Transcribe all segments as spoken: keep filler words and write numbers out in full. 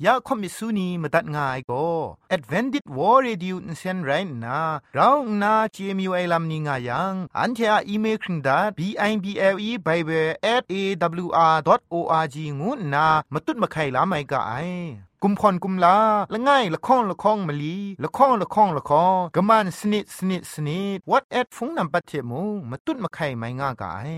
ยาคอมิสุนีมตัดง่ายก็ Advented War Radio นเซนไรนะเราหน้า จี เอ็ม ยู ไอ ลัมนิงายังอันเทออีเมลคิงดา บี ไอ บี แอล อี Bible แอท เอ ดับเบิลยู อาร์ ดอท โอ อาร์ จี งูนะมาตุดมาไข่ลาไม่กะไอกุมพรกุมลาละง่ายละข้องละข้องมะลีละข้องละข้องละข้องกะมันสนิดสนิดสนิด what at ฟงนำปัจเจมูมาตุดมาไข่ไม่ง่ากะไอ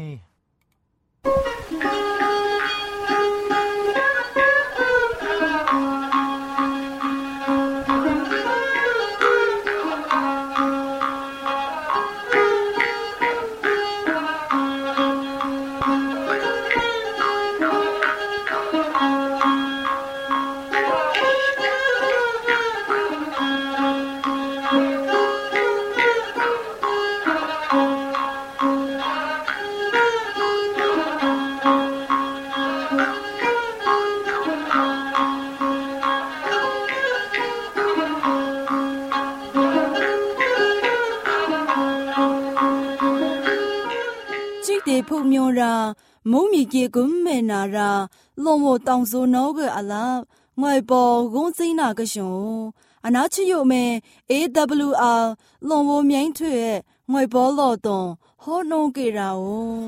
พวกมิรามุมีเกกุมเมนาราลงโมตองโซโนกอะลางวยปอกงซินากะชงอนาชิโยเม เอ ดับเบิลยู อาร์ ลงโมเมียนထွေงวยปอลอตงฮอโนเกราโอ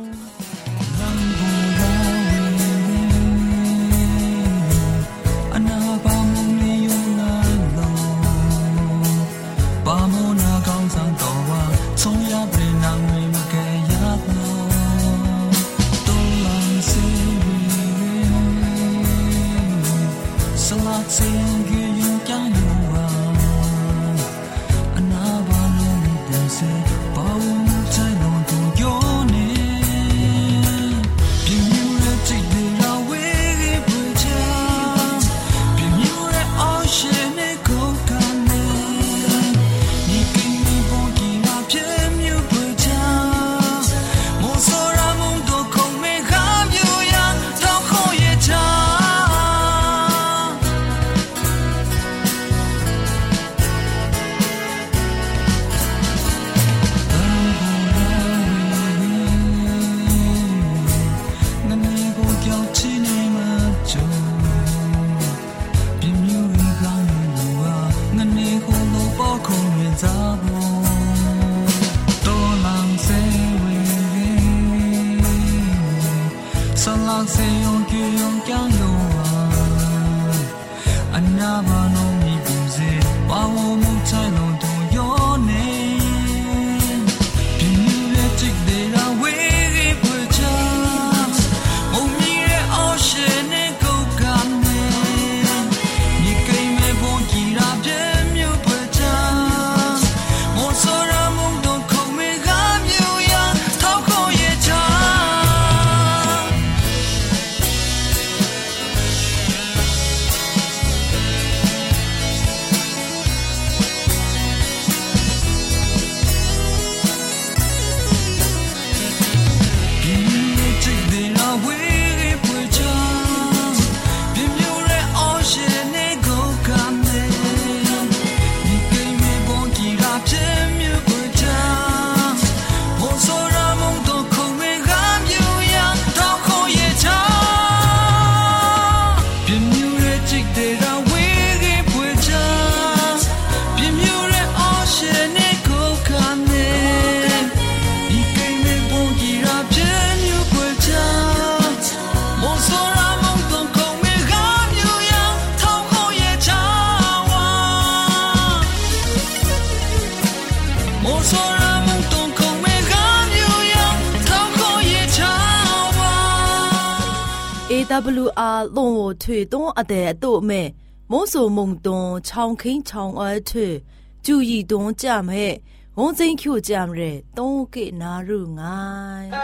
เอ ดับเบิลยู อาร์ ลงโอထွေต้อအတဲ့တို့မဲ့မုံဆိုမုံတွန်ချောင်းခင်းချောင်းအထွေကျူရီတွန်ကြမဲ့ဝုံစိန်ဖြူကြမတဲ့တုံးကေနာရုငိုင်း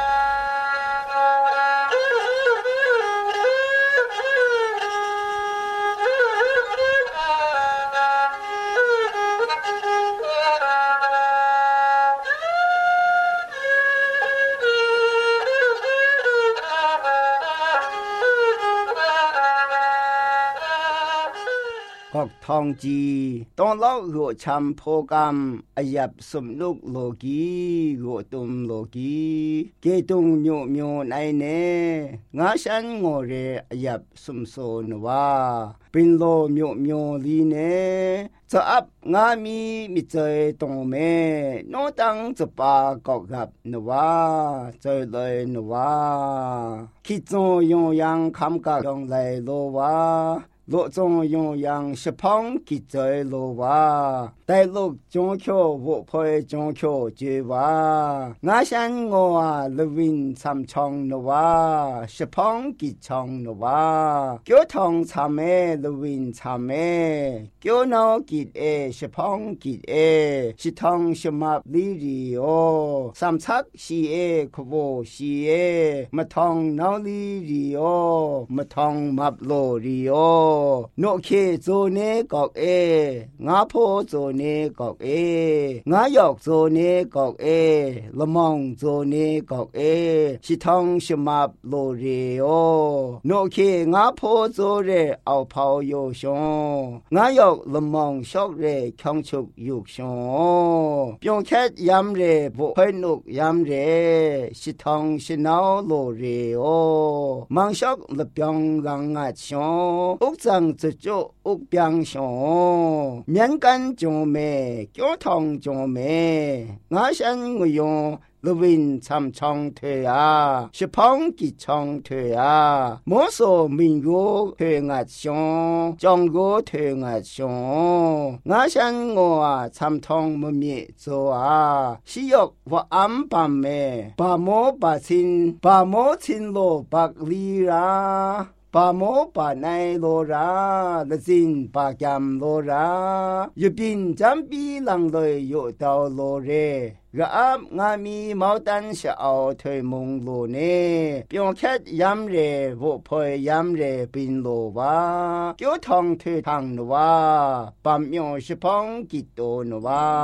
กอกทองจีต้องเล่าหัวชำโพกรรมอายับสมนุกโลกีหัวตุมโลกีเกตุงโยโยไนเนงาฉันงอเรอายับสมโซนว่าเป็นโลโยโยลีเนจะอับงามีมิเจยตรงเมโนตังจะปากอกกับนว่าเจยเลยนว่าคิดจงยงยังคำกะยองไหลโลว่าโลจงยงยังสะพองกิจใจโลวาแต่ลูกจงเขียววุพอยจงเขียวเจวางาฉันงัวลวินซ้ำชองนวาสะพองกิจชองนวาเกี่ยวทองชาเมลวินชาเมเกี่ยวนอกิจเอสะพองกิจเอสิทองสมับลีรีโอซ้ำชักชีเอขโวชีเอมาทองนอลีรีโอมาทองมับโลรีโอโนเคโซเนกอกเองาโพโซเนกอกเองายอกโซเนกอกเอละมองโซเนกอกเอชิทองชมับโลเรโอโนเคงาโพโซเรเอาเผาโยชงงายอกละมองชอกเรคองชุกยุกชงปยงแคดยำเรบุเฮนุกยำเรชิทองชนาวโลเรโอมังชอกละปยงลังงัดชงอุกจังจะจุอุกเปียงชงเมียนกันจงเมเกี่ยวทองจงเมงาฉันงยงลวินชำชองเทียสะพองกิจชองเทียโมโซมิงโกเทงัดชงจองโกเทงัดชงงาฉันงัวชำทองมมีโซอาชิยกว่าอัมปามเมปาโมปาชินปาโมชินโลปักลีราปาโมปาไนโลราละจินปากยำโลรายุบินจำปีหลังเลยโยเตาโลเรกะอับงามีเมาตันชะเอาเทยมงโลเนปยงแคดยำเรวุพอยยำเรปินโลวาเกี่ยวทองเททางนวาปัมยงชะพองกิโตนวา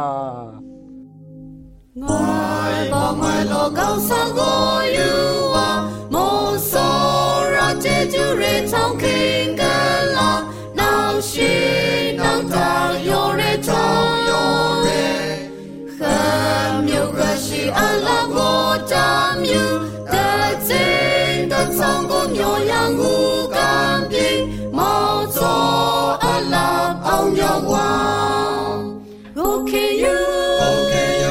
ငိုင်ပေါ်မလောကောင်းဆောင်ကိုယူဝမောစောရကျေကျူရဲချောင်းခင်ကလာနောက်ရှိနောက်တာယောရဲချောင်းယောရဲခမ်းမြုပ်ခရှိအလာကိုတမ်းမြူတဲ့စင်တဲ့ဆောင်ကိုညောရန်ကိုကံပြေမောစောအလာအောင်ယောဝါ Okay you Okay you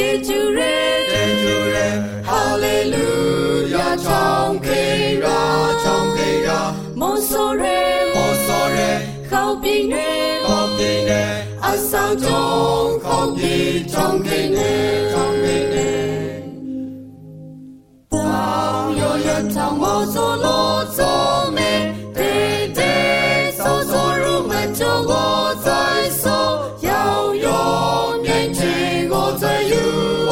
Hallelujah, chong kira, chong kira, mo sore, mo sore, khao pin ne, khao pin ne, asang chong, khao pin, chong pin ne, chong pin ne. Tao yo yo tao mo so lo so me, de de so so ru me chong go zai so, yao yo mian chi go zai you.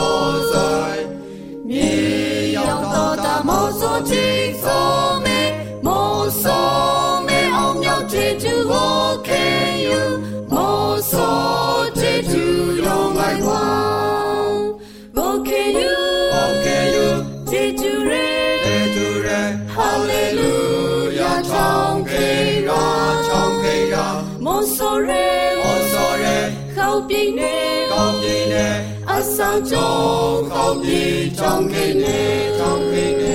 Mô số chính số mê, mô số mê ông nhau chế chú ok you, mô số chế chú yong ai quang, ok you, ok you, chế chú re, chế chú re, hallelujah, chong kê ra, chong kê ra, mô số re, mô số re, khao bình nê, khao bình nê, asang chong, khao bình, chong kê nê, chong kê nê.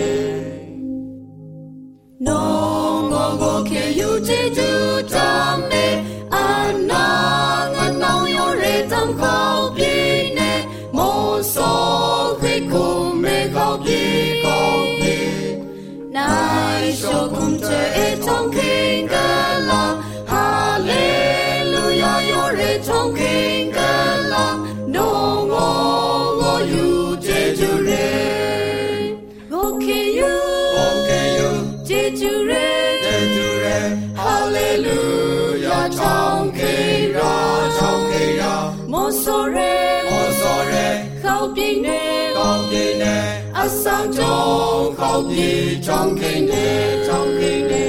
No go go ke you je ju tam me ana nganau yo re tam khao pi ne mo so khe kum me khao pi khao pi nai sho kum che e chong king ga la hallelujah yo re chong king ga la no go go you je ju re okay you okay you Jejure, Jejure, Hallelujah, chong kira, chong kira, mo sore, mo sore, khao pin ne, khao pin ne, asang chong, khao pin, chong kin ne, chong kin ne.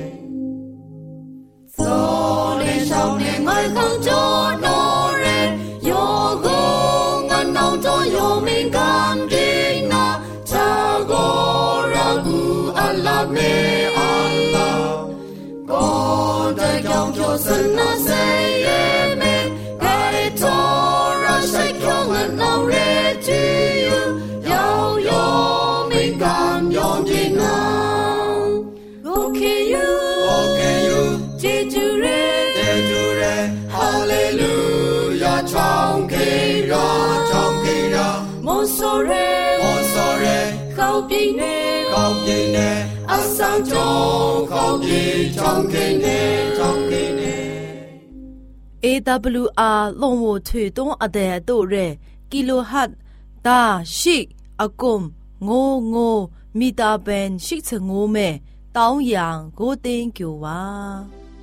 So le shao ne ngai khang cho no re, yo go ngan nau cho yo min kam ding na, cha go ra gu Allah me Allah, God 的永久神那谁也没该托拉谁空了老人只有要有敏感有健康 OK you OK you 接住人接住人哈利路亚唱给让唱给让摩索人摩索人靠近你靠近你阿桑中靠近唱给你唱给你 A W R long wo thwe tong ade do re kilohertz da shi akum ngo ngo mita ben shi ngo me taung yang go ting kyu wa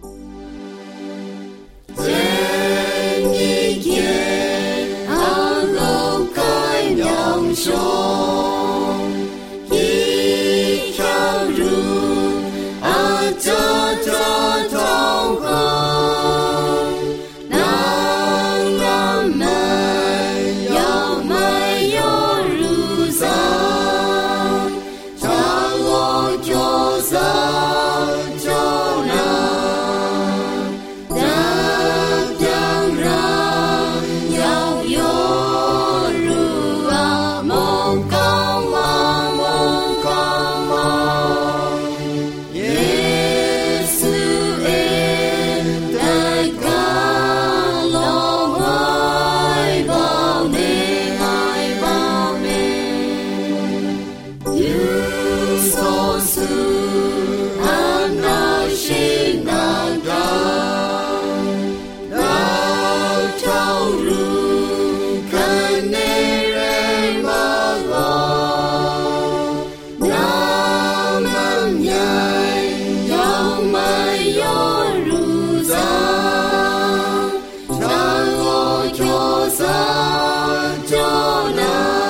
真一天阿路开阳胸一条路啊这这通红那我们要没有路上让我就上就能当然要有路啊梦高望梦高望耶稣爱在高楼爱抱你爱抱你耶稣是安那心那张那条路看你人马我那么远要没有路上让我就上就能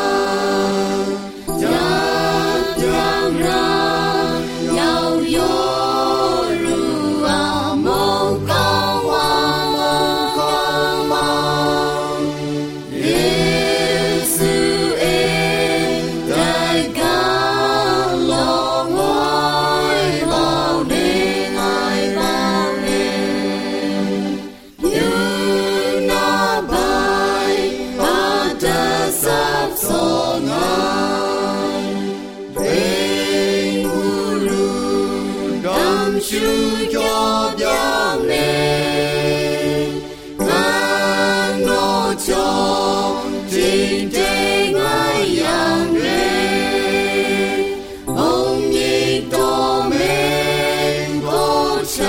当然要有路啊梦高望梦高望耶稣爱在高楼爱抱你爱抱你有那白阿的三所爱并不如当初就将你看我就今天爱养人梦一多没过长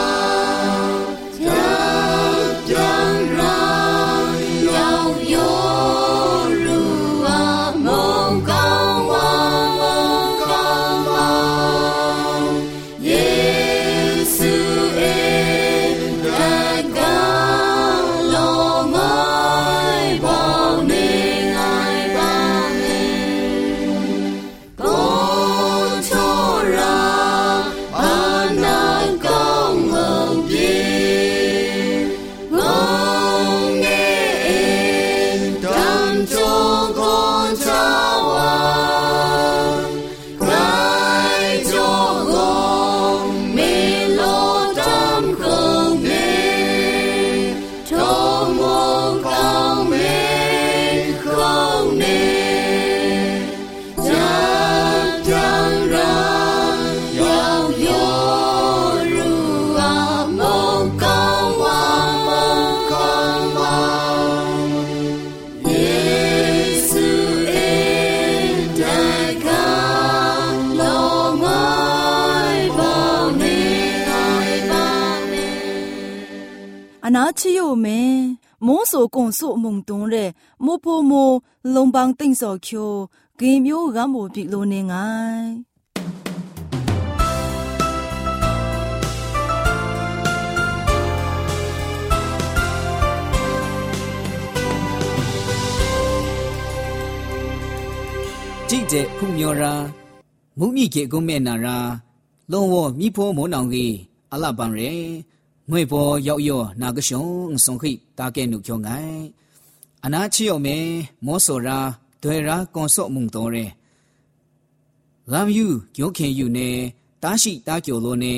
当然要有路啊梦高望梦高望耶稣爱在高楼爱抱你爱抱你公错让把那公蒙边公爱当作公朝啊该做公没落当公没头目高没公没当然要有路啊梦高望梦高望耶稣爱在高楼爱抱你爱抱你အနာချီယိုမဲမိုးဆိုကွန်ဆုမုံတုံးရဲမိုးဖိုမိုးလုံပန်းတိန့်စော်ချိုဂေမျိုးကမိုးပြီလိုနေငိုင်းကြည့်တဲ့ခုမျောရာမုံမြင့်ကေကုမဲနာရာလုံးဝမိဖို့မောနောင်ကြီးအလပန်ရဲငွေပေါ်ရောက်ရောနာကရှုံဆုံခိတာကဲနုကျော်ငိုင်းအနာချီယောမဲမောစောရာဒွေရာကွန်ဆော့မုံတော်ရဲဂမ်ယူကျိုခင်ယူနေတားရှိတားကျော်လို့နေအ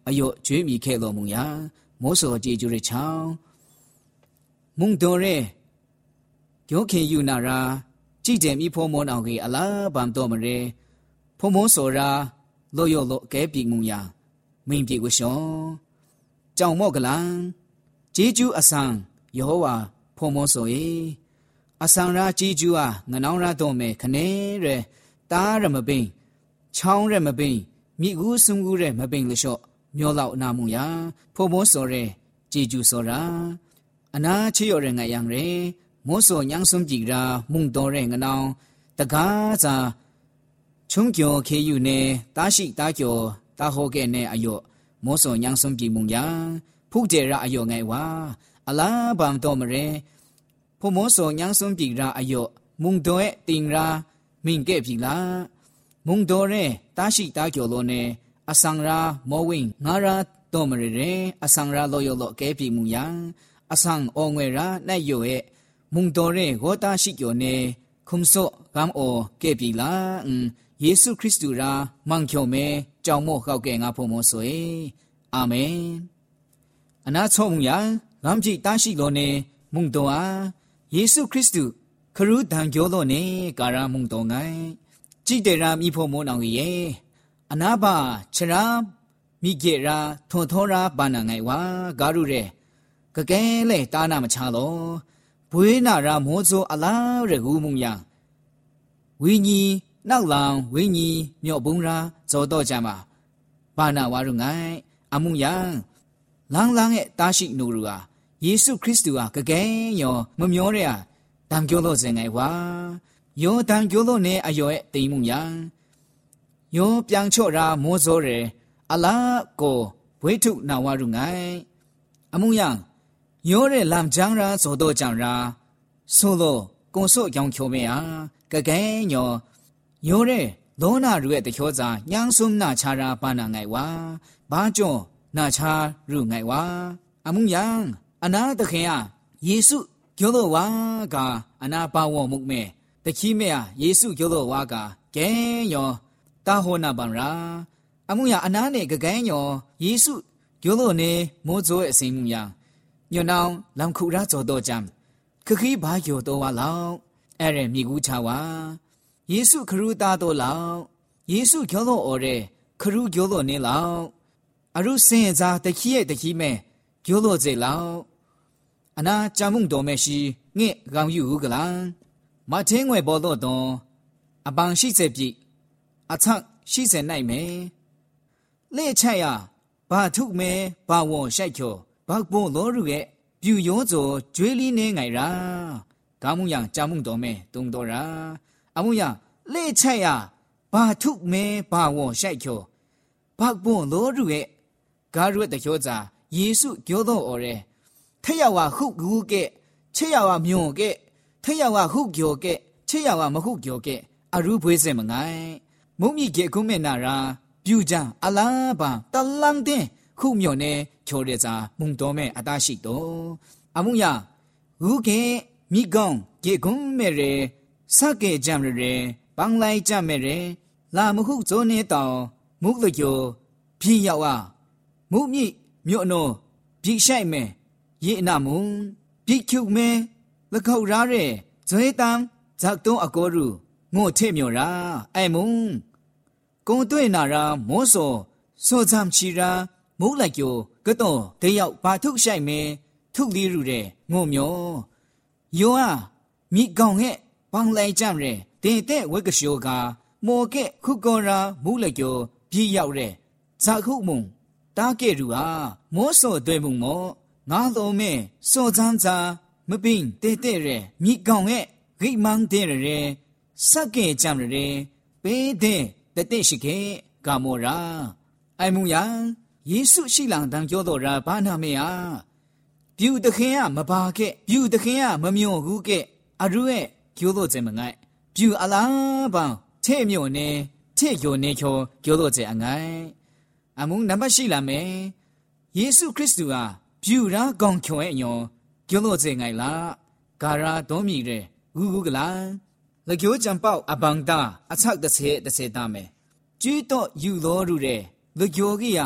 အယောကျွေးမိခဲ့တော်မူရာမောစောကြည်ကျူရဲ့ချောင်းမုန်တော်ရဲ့ယောခင်ယူနာရာကြည်တယ်မိဖို့မောနောင်ကြီးအလားဗမ်တော်မရဲဖုံမောစောရာလောယောလောကဲပြီမူရာမင်းပြေကိုရှောကြောင်မော့ကလန်ဂျေဂျူးအဆန်ယေဟောဝါဖုံမောစောယေအဆန်ရာဂျေဂျူးဟာငနောင်းရတော့မယ်ခနဲရဲတားရမပိန်ချောင်းရဲမပိန်မိကူးစုံကူးရဲမပိန်လျှော့မျောလောက်နာမှုရာဖုံမောစောရဲဂျေဂျူးစောရာအနာချေရော်ရဲငါယံရဲမောစောညန်းစုံကြည်ရာမုန်တော်ရဲငနောင်းတကားစာချုံကျော်ခေယူနေတာရှိတာကျော်တာဟောကဲနဲ့အယောမောစောညန်းစုံကြည်မုံယာဖုကျေရာအယောငယ်ဝါအလားဗမ်တော်မရဲဖုမောစောညန်းစုံကြည်ရာအယောမုန်တော်ရဲ့တင်ရာမင်ကဲပြီလားမုန်တော်ရဲ့တာရှိတာကျော်လို့နဲ့အဆန်ရာမောဝင်းငါရာတော်မရဲအဆန်ရာလောယောလောကဲပြီမုံယာအဆန်အောငွေရာနဲ့ယောရဲ့မုန်တော်ရဲ့ဂောတာရှိကျော်နဲ့ခုံစောဂမ်အောကဲပြီလားယေရှုခရစ်တုရာမန်ကျော်မဲကြောင်မော့ခောက်ကဲငါဖုံမောဆွေအာမင်အနာချုံညာဂမ်ကြည်တာရှိလို့နေမုန်တော်အားယေရှုခရစ်တုခရုဒံကျော်လို့နေကာရာမုန်တော်ငိုင်းကြည်တဲ့ရာမိဖို့မောနောင်ရဲ့အနာပါချရာမိကေရာထွန်ထောရာဘာနာငိုင်ဝါဂါရုတဲ့ကကဲလေတာနာမချလို့ဘွေးနာရာမောဇောအလားရကူမုံညာဝိညာဉ်နောက်လောင်ဝိညာဉ်မြော့ဘုံရာဇောတော့ကြမှာဘာနာဝါရုငိုင်းအမှုယံလန်းလန်းရဲ့တာရှိနိုရူဟာယေရှုခရစ်တုဟာကကဲယောမမျောတဲ့တံကျော်လို့စင်ငယ်ဝါယောတံကျော်လို့နဲ့အယောရဲ့တိမ်မှုယံယောပြန်ချော့ရာမောဇောရဲအလားကိုဝိထုနာဝါရုငိုင်းအမှုယံယောရဲ့လမ်ချန်းရာဇောတော့ကြံရာဆိုလို့ကွန်ဆော့ကြောင်ချိုမဲဟာကကဲယောယောရဲလောနာရုရဲ့တချောစာညန်းစုံနာချာရာပါနာငိုင်ဝါဘာကျော်နာချာရုငိုင်ဝါအမှုယံအနာတခင်ယယေစုကျော်လို့ဝါကအနာပါဝမှုမဲတခီးမဲယေစုကျော်လို့ဝါကကဲယောတာဟောနာပန်ရာအမှုယံအနာနဲ့ကကဲယောယေစုကျော်လို့နေမောဇောရဲ့အစိမ်မှုယံညွန်နောင်လမ်ခုရာဇောတော့ကြံခခီးဘာကျော်တော့ဝါလောင်အဲ့ရမိကူးချဝါယေစုခရုသားတော့လောင်ယေစုကျော်လို့အော်တဲ့ခရုကျော်လို့နေလောင်အရုစင်စားတခီးရဲ့တခီးမဲကျော်လို့စေလောင်အနာကြမှုတော်မဲရှိငှက်ကောင်ယူကလန်မထင်းငွေပေါ်တော့တော့အပန်းရှိစေပြီအချက်ရှိစေနိုင်မယ်လက်ချက်ရဘာထုမဲဘာဝေါ်ရှိုက်ချောဘာပွန်တော်ရရဲ့ပြူရောစောကျွေးလီနေငိုင်ရာကာမှုယံကြမှုတော်မဲတုံတော်ရာအမှုယံလက်ချက်ရဘာထုမဲဘာဝေါ်ရှိုက်ချောဘာပွန်တော်ရရဲ့ဂါရွတ်တချောစာယေစုကျော်တော်အော်ရဲထက်ရဝဟုကူကဲချေရဝမြုံကဲထက်ရဝဟုကျော်ကဲချေရဝမဟုကျော်ကဲအရူဖွေးစင်မငိုင်းမုံမြစ်ကေကုမဲနာရာပြူကြအလားပါတလန်းတဲ့ခုမြော်နေချိုရဲစာမုံတော်မဲအတရှိတော်အမှုယဟုကဲမိကောင်ကေကုမဲရဲစကေကြံရဲဘန်လိုက်ကြမဲရဲလာမဟုဇိုနေတောင်မုလကျော်ပြင်းရောက်အားမုံမြစ်မြို့နော်ပြိဆိုင်မဲယေနာမုံပြိကျုမဲလခောက်ရာရဲဇွေတမ်ဇက်တုံးအကောရုငိုထဲမြော်ရာအိုင်မုံကုံတွေ့နာရာမောစောစောဇမ်ချီရာမုံလိုက်ကျော်ကတော့တယောက်ဘာထုဆိုင်မဲထုလီရုတဲ့ငိုမျောယောအားမိကောင်ဟဲ့ပန်းလိုက်ကြရဲတဲ့တဲ့ဝက်ကရှိုကမော်ကဲခုကောရာမုံလိုက်ကျော်ပြည့်ရောက်တဲ့ဇာခုမုံတားကဲရူဟာမောစောတွေ့မှုမောငါလုံးမဲစောဇန်းစာမပင်းတဲတဲရဲမိကောင်ရဲ့ဂိမန်းတဲရဲစက်ကဲကြံရဲပေးတဲ့တတဲ့ရှိကေကာမောရာအိုင်မူယံယေစုရှိလံတန်ကြောတော်ရာဘာနာမေယာပြူတခင်ကမပါခဲ့ပြူတခင်ကမမျောဘူးခဲ့အရူရဲ့ကျိုးလို့စင်မငိုက်ပြူအလားပန်ထဲ့မြော်နေထဲ့ယောနေချောကျိုးလို့စင်အငိုက်အမှုနံပါတ်ရှိလာမယ်ယေရှုခရစ်တုဟာပြူရာကောင်းချွန်ရဲ့ညောကျိုးလို့စင်ငိုက်လားဂါရာတော်မီတဲ့ဂူဂူကလာလကျိုးကြံပေါက်အပန်းတာအချက်တစ်စေတစ်စေတာမယ်ကျွီးတော့ယူတော်ရူတဲ့လကျိုးကြီးဟာ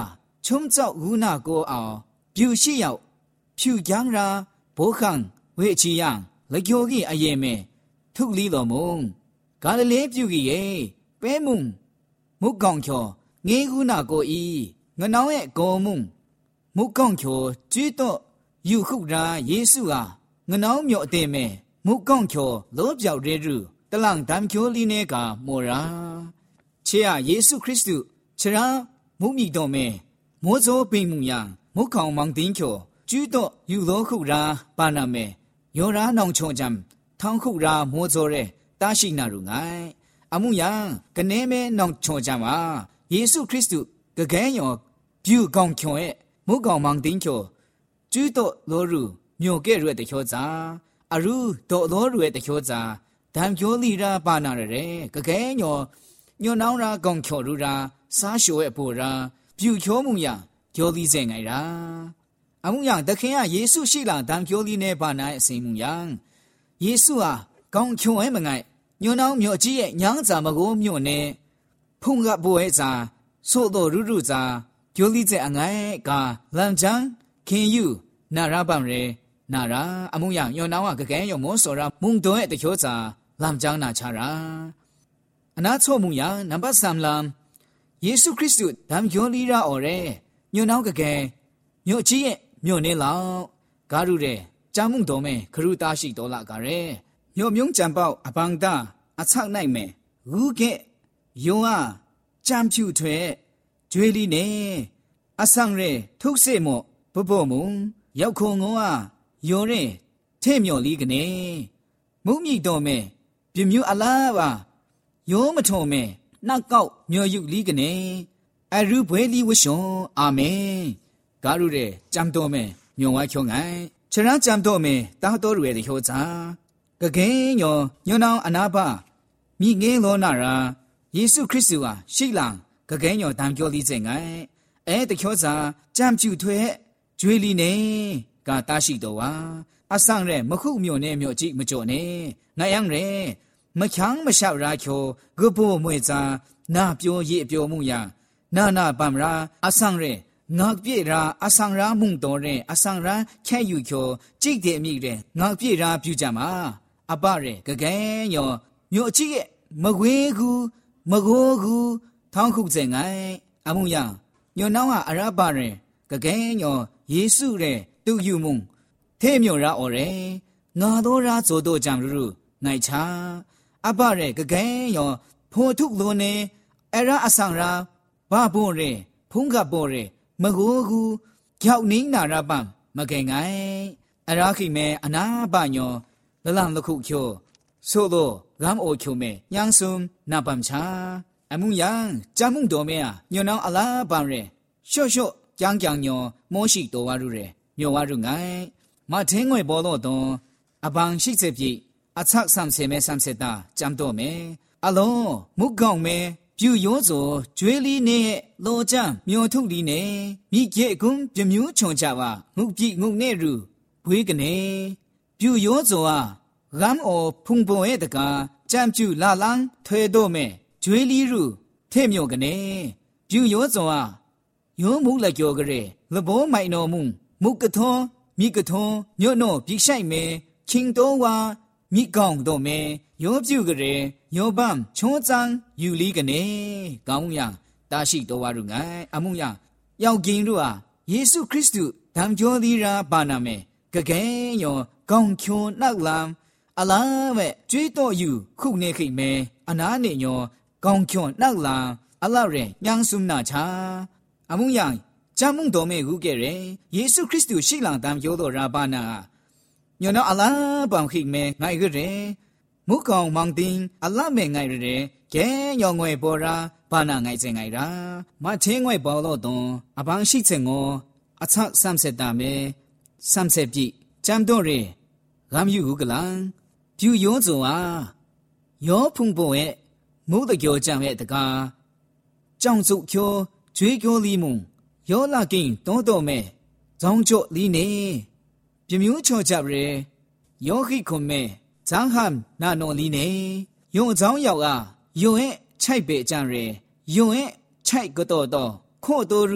冲造无那个熬，表示要漂江啦，不肯为这样来叫个阿爷们脱离了梦，搞了来表个耶，白梦，木讲桥，眼无那个伊，我脑袋高梦，木讲桥最多有后啦，耶稣啊，我脑苗的咩，木讲桥老表热热，得让咱桥里那个莫啦，切啊，耶稣基督，切啦，木米多咩，莫做病梦样，木讲忙顶桥，最多有老后啦，把那咩，有啦弄错针。汤苦啦，莫做嘞，大西那如爱。阿木样，跟你们弄错家嘛？耶稣基督个个样，表讲强诶，莫讲忙顶强，最多落入妙个热的小杂，阿如多落入的小杂，但叫你啦把那嘞，个个样，要闹啦讲强如啦，啥小诶不啦，表强木样，叫你怎爱啦？阿木样，得看下耶稣是啦，但叫你呢把那什木样。耶稣啊，讲穷爱么爱，牛脑苗子诶，娘怎么个苗呢？碰个不会咋，说到如如咋，叫你在爱个lan장看有那拉帮人，那拉阿木样牛脑啊个个有莫说啦，梦多诶的叫咋lan장那查啦，那错木样那把三啦，耶稣基督咱叫你啦哦嘞，牛脑个个苗子诶苗呢老，假如嘞。家梦多咩？可如大西多拉个人，有名占宝阿邦达阿唱奈咩？五个有啊，占秋腿，嘴里呢阿上嘞，吐什么不不梦？要看我啊，有嘞，太妙里个呢，梦米多咩？别妙阿拉哇，有么错咩？那高妙有里个呢？阿如不里我想阿妹，假如嘞占多咩？妙话强爱。这让讲到没？大多数的小杂，个个有有那阿那巴，米眼罗那啊，耶稣基督啊，谁人个个有当教理真爱，哎的小杂讲就退，嘴里呢，个大西多啊，阿上人没后面呢，没几没做呢，那样人没强没少拉球，个不没杂，那表也表模样，那那办啦，阿上人。ngọc bia ra asang ra mung to re asang ra khay yu kyo jik de mi re ngọc bia ra pyu ja ma apa re ga ga yo nyo chi ye ma gwe gu ma go gu thang khu zeng ngai amung yang nyo naw a araba re ga ga yo yesu re tu yu mung the myo ra o re nga do ra zo do jam ru ngai cha apa re ga ga yo pho thuk lo ne era asang ra ba bo re phung ga bo reမကိုကူကြောက်နင်းနာရပံမကင်ငိုင်အရာခိမဲအနာပညောလလန်လခုချိုဆိုလိုဂမ်အိုချိုမဲညန်းစုံနာပမ်ချာအမှုယံဂျာမှုတော်မဲညောနောင်အလားပံရဲရှော့ရှော့ကြန်းကြန်းညောမောရှိတော်ဝါရုရဲညောဝါရုငိုင်မထင်းငွေပေါ်တော့တွန်အပန်းရှိချက်ပြအချက်ဆမ်ဆေမဲဆမ်ဆေတာဂျမ်တော်မဲအလုံးမုကောင်းမဲပြူရောစောကျွေးလီနဲ့လောချမ်းမြော်ထုတ်လီနဲ့မိကျဲကုန်းပြမျိုးချွန်ချပါငုတ်ပြငုတ်နဲ့ရူဘွေးကနေပြူရောစောအားဂမ်အောဖုန်ပေါ်ရဲ့တကားကြမ်းပြူလာလန်းထွဲတော့မဲ့ကျွေးလီရူထဲ့မြော်ကနေပြူရောစောအားယောမုလက်ကြောကလေးလဘောမိုင်တော်မူမုကထောမိကထောညော့နော့ပြိဆိုင်မဲချင်းတော်ဝါမိကောင်တော့မဲယောပြူကလေးယောဘမ်ချုံးချန်းယူလီကနေကောင်းရန်တာရှိတော်ဝါရုငိုင်အမှုရယောက်ကင်းတို့ဟာယေရှုခရစ်တုဓမ္မကျော်သီရာပါနာမဲကကဲယောကောင်းချွန်နောက်လမ်အလားမဲ့ကျွေးတော့ယူခုနေခိမဲအနာနေယောကောင်းချွန်နောက်လမ်အလားရဲညန်းစုနာချာအမှုရဂျာမှုတော်မဲဟုကဲရဲယေရှုခရစ်တုရှိလံဓမ္မကျော်တော်ရာပါနာညောနောအလားပံခိမဲငိုင်ရဲမုကောင်မောင်တင်အလမဲငိုင်ရဲကဲညောငွေပေါ်ရာဘာနာငိုင်စင်ငိုင်ရာမချင်းငွေပေါ်လို့တွန်အပန်းရှိစင်ကိုအချက်ဆမ်ဆက်တာမဲဆမ်ဆက်ပြီဂျမ်တော့ရဲဂမ်ယူဟုကလန်ပြူယောဇောအားယောဖုန်ပေါ်ရဲ့မုတ်တကြောကြံရဲ့တကားကြောင်စုကျော်ကျွေးကျော်လီမုံယောလာကင်းတောတော်မဲဇောင်းကျော်လီနေပြမျိုးချောကြရဲယောခိခွန်မဲဇန်ဟမ်နာနော်လီနေယုံအကြောင်းရောက်အားယုံရဲ့ချိုက်ပေကြံရဲယုံရဲ့ချိုက်ကတော့တော့ခို့တော်ရူပြ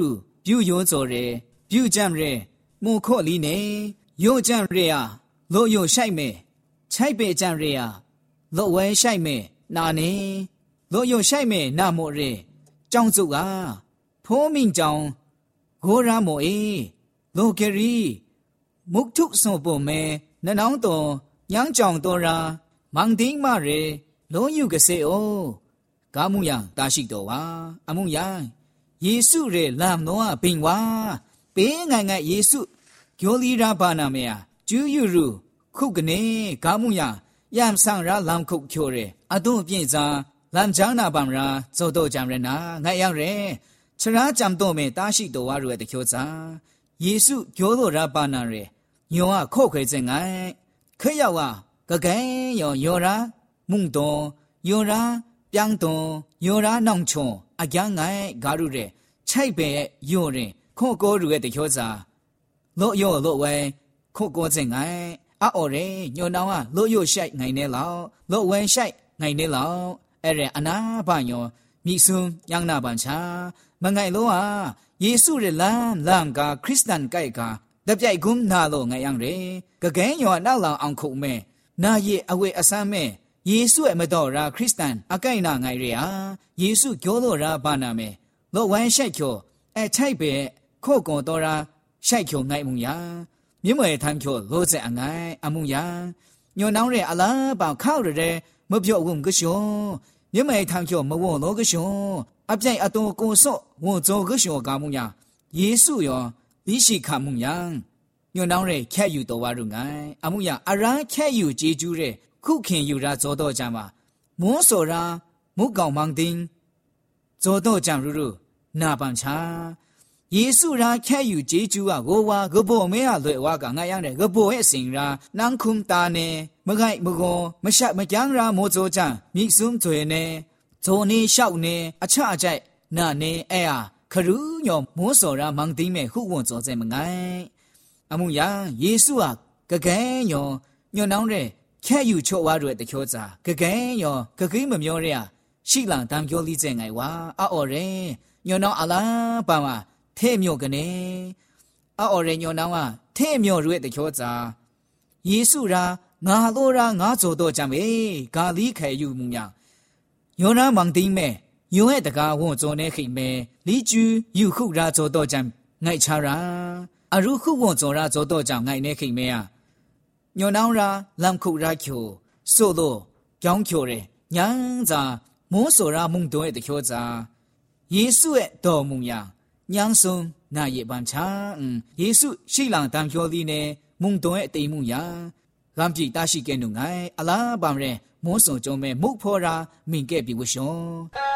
ပြူယောဇော်ရဲပြူကြံရဲမို့ခော့လီနေယောကြံရဲယာလောယောရှိုက်မဲချိုက်ပေကြံရဲယာလောဝဲရှိုက်မဲနာနေလောယောရှိုက်မဲနာမို့ရဲကြောင်းစုကဖိုးမင်းကြောင်းဂိုရာမို့အေလောကရီမုတ်ထုစောပေါ်မဲနနောင်းတော်ညန်းကြောင်တော်ရာမန်တင်းမရဲလုံးယူကစေအိုကာမှုယံတာရှိတော်ဝါအမှုယံယေစုရဲလမ်နောအပင်ဝါပေးငိုင်ငိုင်ယေစုဂေါလီရာဘာနာမေယကျူးယူရူခုကနေကာမှုယံယမ်ဆန်ရာလမ်ခုချိုရဲအတုပြည့်စားလမ်ချာနာပမ်ရာဇောတော့ကြံရနာငိုင်ရောက်ရဲချရာကြံတော့မေတာရှိတော်ဝါရတဲ့ချိုစာယေစုဂေါလိုရာဘာနာရဲညောခော့ခွေစင်ငိုင်ခေရောက်ဝကကဲယောယောရာမုန်တော်ယောရာပြန်းတော်ယောရာနောင်ချုံအကြငိုင်ဂါရုရဲချိုက်ပဲယောရင်ခော့ကိုရတဲ့ချိုစာလောယောလောဝဲခော့ကိုစင်ငိုင်အော်ရဲညောနောင်ကလောယောရှိုက်ငိုင်နေလောက်လောဝဲရှိုက်ငိုင်နေလောက်အဲ့ရအနာဘညောမိဆုံယန်းနာပန်ချာမငိုင်လောဟာယေစုရလမ်လမ်ကခရစ်စတန်ကိုက်ကတပြိုက်ကုန်းနာလို့ငိုင်ရရဲကကဲယောနောက်လောင်အောင်ခုမဲနာယေအဝေအစမ်းမဲယေစုအမတော်ရာခရစ်စတန်အကိုင်နာငိုင်ရဟာယေစုကျော်လို့ရာဘာနာမဲလောဝမ်းရှိုက်ကျော်အဲချိုက်ပဲခို့ကွန်တော်ရာရှိုက်ကျော်ငိုင်မှုယာမြင့်မွေထမ်းကျော်လို့စအငိုင်အမှုယာညွန်နောင်းရဲအလားပေါခောက်ရဲမပြော့ဝုံကရှောမြင့်မွေထမ်းကျော်မဝုံလို့ကရှောအပြိုင်အတော်ကိုစော့ဝုံဇောကရှောကမှုယာယေစုယောလိရှိခမှုယာညွန်နောင်းရဲခက်ယူတော်ဝါရုငိုင်အမှုယာအရာခက်ယူဂျေကျူးရဲခုခင်ယူရာဇောတော့ကြမှာမောစောရာမုကောင်မောင်တင်းဇောတော့ကြံရူရူနာပန်ချာယေစုရာခက်ယူဂျေကျူးကဂိုဝါဂဘောမဲရလွယ်ဝါကငါရတဲ့ဂဘောရဲ့စင်ရာနန်းခုမ်တာနေမခိုက်မကောမရှက်မကြမ်းရာမောဇောကြံမိစုံကျွေနေဇောနေလျှောက်နေအချအကြိုက်နာနေအဲဟာခရူးညောမောစောရာမောင်တင်းမဲ့ခုဝန်ဇောစဲမငိုင်အမှုယာယေစုဟာကကဲညောညွန်နောင်းတဲ့ခက်ယူချော့ဝါရတဲ့ချိုးစာကကဲယောကကိမမျောရရှိလန်တမ်ကျော်လီကျဲငိုင်ဝါအော်ရဲညောနောင်းအလားပါမထဲ့မြော့ကနေအော်ရဲညောနောင်းကထဲ့မြော့ရတဲ့ချိုးစာယေစုရာငါလိုရာငါဇောတော့ကြမေဂါလီခဲယူမှုညာယောနာမန်တင်းမဲယောရဲ့တကားဝွန်ဇောနေခိမဲလီကျူယူခုရာဇောတော့ကြငိုက်ချရာအရုခုဝွန်ဇောရာဇောတော့ကြငိုက်နေခိမဲယာညောနောင်းရာလမ်ခုရာချိုဆိုလို့ကြောင်းချိုရဲညန်းစာမောစောရာမုန်တော်ရဲ့တချို့စာယေစုရဲ့တော်မူညာညန်းစုံနာယေပန်ချာယေစုရှိလံတန်ကျော်ဒီနေမုန်တော်ရဲ့တိမ်မှုညာဂမ်ပြီတာရှိကဲနုငိုင်အလားပမ်ရဲမောစောကျုံးမဲမုတ်ဖော်ရာမင်ကဲ့ပြီဝရှော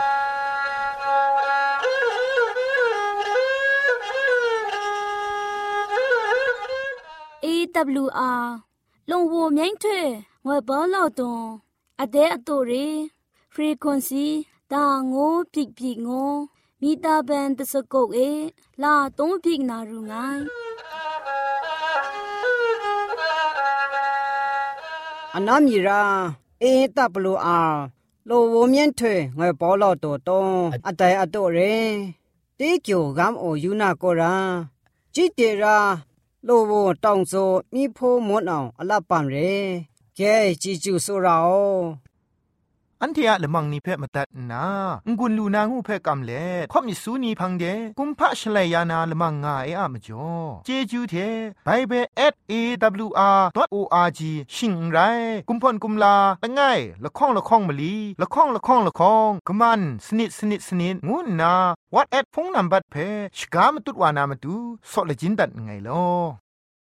အေး ဒဘလျူ အာ လုံဝမြိုင်းထွဲငွေဘောလောက်တွန်အတဲ့အတူရေ frequency တာငိုးပြိပြိငိုမီတာဘန်တစကုတ်အေလာတုံးပြိနာရူငိုင်းအနာမီရာအေးတပ်လူအားလိုဝမြင့်ထွဲငွေဘောလောက်တော်တုံးအတဲအတူရေတေးကျိုကမ်အိုယူနာကိုရာကြည်တေရာလိုဝတောင်စောမိဖိုးမွန်းအောင်အလပ်ပံရဲကဲကြည်ကျူဆိုရာอันเทียละมังนิเพ่มาตัดนางุนลูนางูเพ่กำเล่ข่อมิสูนีพังเดกุมพะชเลยานาละมังงาเออะมจ่อเจจูเทไบเบิล เอท เอ ดับเบิลยู อาร์ ดอท โอ อาร์ จี ชิงไรกุมพ่นกุมลาละง่ายละข้องละข้องมะลีละข้องละข้องละข้องกะมันสนิดสนิดสนิดงูนาวัดแอดพงนัมบัดเพ่ชกามตุดวานามตุซอเลจินดัดไงลอ